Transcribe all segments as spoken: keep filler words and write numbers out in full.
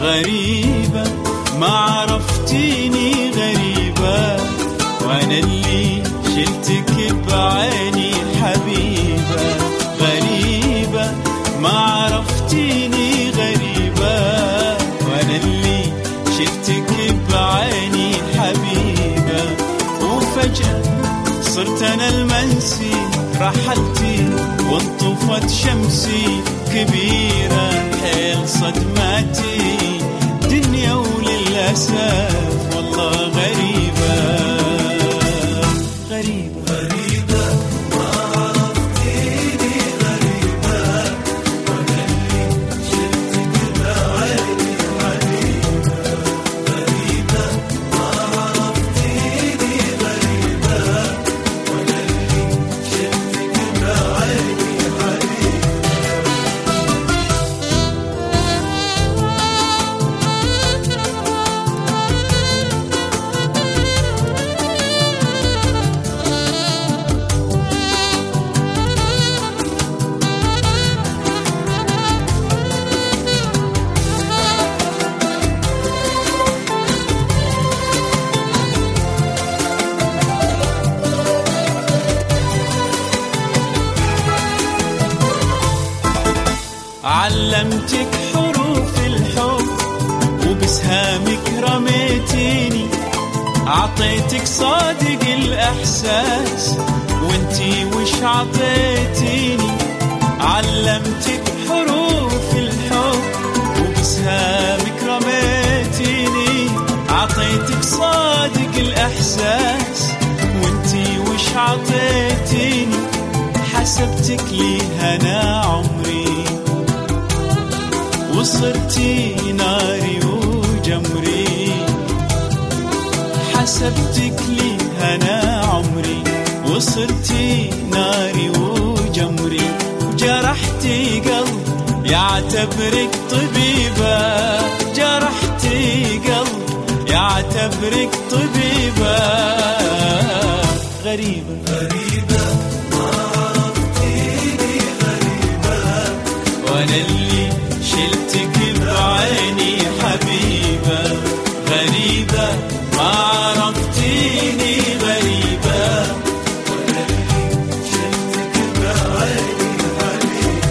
غريبة ما عرفتيني غريبة، وانا اللي شلتك بعيني حبيبة. غريبة ما عرفتيني غريبة، وانا اللي شلتك بعيني حبيبة. وفجأة صرت انا المنسي، رحلتي وانطفت شمسي كبيرة حيل صدماتي دنيا وللأسف والله غريبة غريبة غريبة ما عرفتيني غريبة، وانا اللي شلتك بعيني حبيبة. غريبة ما عرفتيني غريبة، وانا اللي شلتك بعيني حبيبة. علمتك حروف الحب وبسهامك رميتيني، عطيتك صادق الإحساس وانتي وش عطيتيني. علمتك حروف الحب وبسهامك رميتيني، عطيتك صادق الإحساس وانتي وش عطيتيني. حسبتك لي هنا عمري وصرتي ناري وجمري. حسبتك لي هنا عمري وصرتي ناري وجمري. جرحتي قلب يعتبرك طبيبة، جرحتي قلب يعتبرك طبيبة. غريبة غريبة ما عرفتيني غريبة، وانا اللي شلتك بعيني حبيبة. غريبة ما عرفتيني غريبة، وانا اللي شلتك بعيني حبيبة.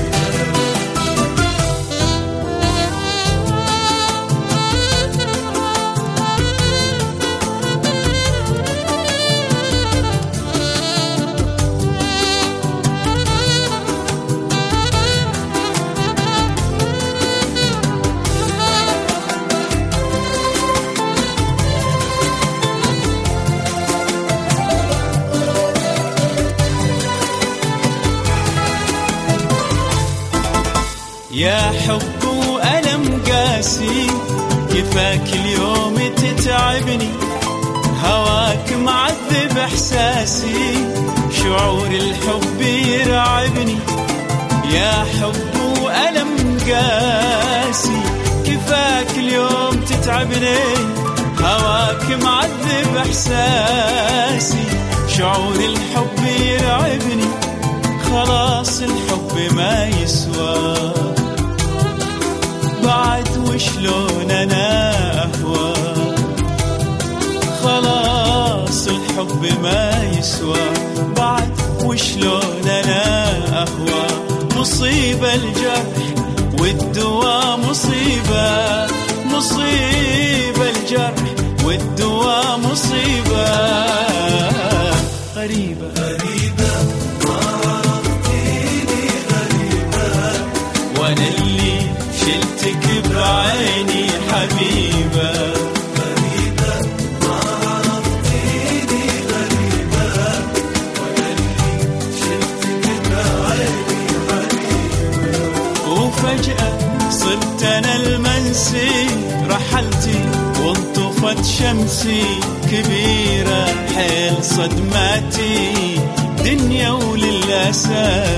يا حب وألم قاسي كفاك اليوم تتعبني. هواك معذب إحساسي شعور الحب يرعبني. يا حب وألم قاسي كفاك اليوم تتعبني. هواك معذب إحساسي شعور الحب يرعبني. خلاص الحب ما يسوى بعد وشلون أنا أهوى. خلاص الحب ما يسوى بعد وشلون أنا أهوى. مصيبة الجرح والدواء مصيبة، مصيبة الجرح والدواء مصيبة. غريبة غريبة ما عرفتيني غريبة، وانا اللي شلتك بعيني حبيبة. غريبة ما عرفتيني غريبة، وانا اللي شلتك بعيني حبيبة. وفجأة صرت انا المنسي، رحلتي وانطفت شمسي كبيرة حيل صدماتي دنيا وللأسف